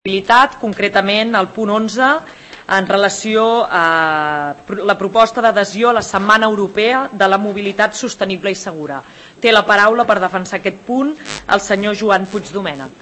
mobilitat, concretament el punt 11, en relació a la proposta d'adhesió a la Setmana Europea de la Mobilitat Sostenible i Segura. Té la paraula per defensar aquest punt el senyor Joan Puigdomènech.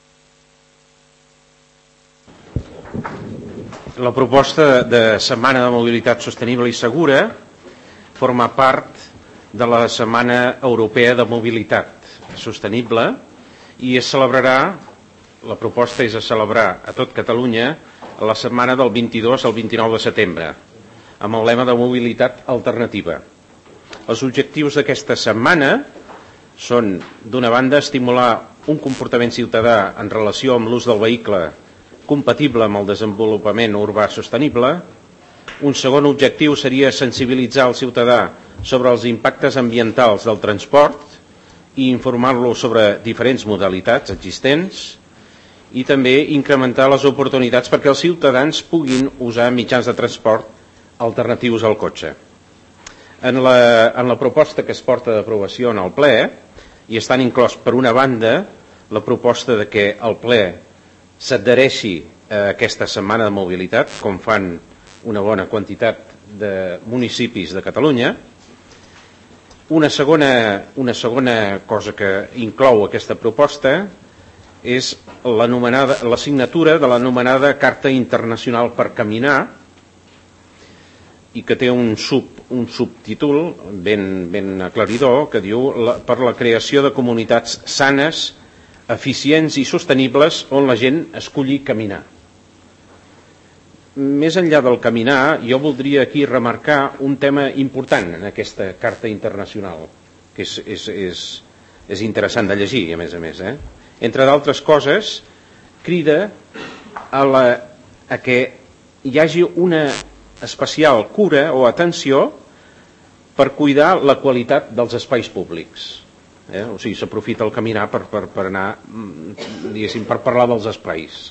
La proposta de Setmana de Mobilitat Sostenible i Segura forma part de la Setmana Europea de Mobilitat Sostenible i es celebrarà. La proposta és a celebrar a tot Catalunya la setmana del 22 al 29 de setembre, amb el lema de mobilitat alternativa. Els objectius d'aquesta setmana són, d'una banda, estimular un comportament ciutadà en relació amb l'ús del vehicle compatible amb el desenvolupament urbà sostenible. Un segon objectiu seria sensibilitzar el ciutadà sobre els impactes ambientals del transport i informar-lo sobre diferents modalitats existents, i també incrementar les oportunitats perquè els ciutadans puguin usar mitjans de transport alternatius al cotxe. En la proposta que es porta d'aprovació en el ple hi estan inclòs, per una banda, la proposta de que el ple s'adhereixi a aquesta setmana de mobilitat, com fan una bona quantitat de municipis de Catalunya. Una segona cosa que inclou aquesta proposta és la signatura de l'anomenada Carta Internacional per Caminar i que té un subtítol ben aclaridor que diu per la creació de comunitats sanes, eficients i sostenibles on la gent esculli caminar. Més enllà del caminar, jo voldria aquí remarcar un tema important en aquesta Carta Internacional, que és interessant de llegir, a més. Entre d'altres coses, crida a que hi hagi una especial cura o atenció per cuidar la qualitat dels espais públics. O sigui, s'aprofita el caminar per anar, diguéssim, per parlar dels espais.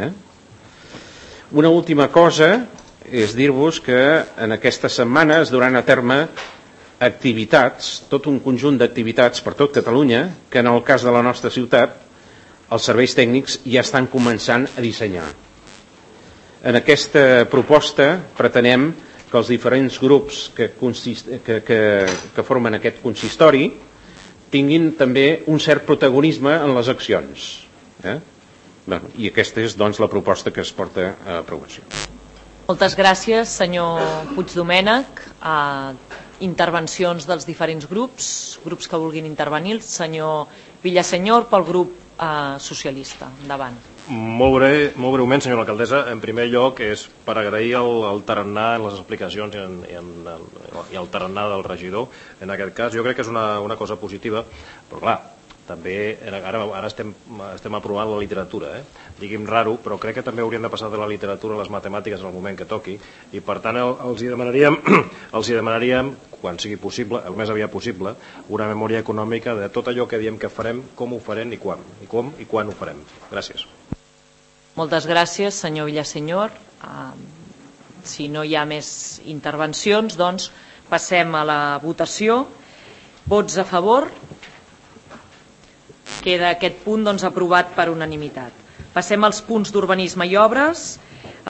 Una última cosa és dir-vos que en aquesta setmana es duran a terme activitats, tot un conjunt d'activitats per tot Catalunya, que en el cas de la nostra ciutat els serveis tècnics ja estan començant a dissenyar. En aquesta proposta pretenem que els diferents grups que formen aquest consistori tinguin també un cert protagonisme en les accions. I aquesta és, doncs, la proposta que es porta a aprovació. Moltes gràcies, senyor Puigdomènech. Intervencions dels diferents grups que vulguin intervenir. El senyor Villasenyor, pel grup socialista. Endavant. Molt breument, senyora alcaldessa. En primer lloc, és per agrair el tarannà en les explicacions i el tarannà del regidor. En aquest cas, jo crec que és una cosa positiva, però clar, també ara estem aprovant la literatura, diguem raro, però crec que també hauríem de passar de la literatura a les matemàtiques en el moment que toqui, i per tant els demanaríem, quan sigui possible, el més aviat possible, una memòria econòmica de tot allò que diem que farem, com ho farem i quan, i quan ho farem. Gràcies. Moltes gràcies, senyor Villasenyor. Si no hi ha més intervencions, doncs passem a la votació. Vots a favor? Queda aquest punt aprovat per unanimitat. Passem als punts d'urbanisme i obres.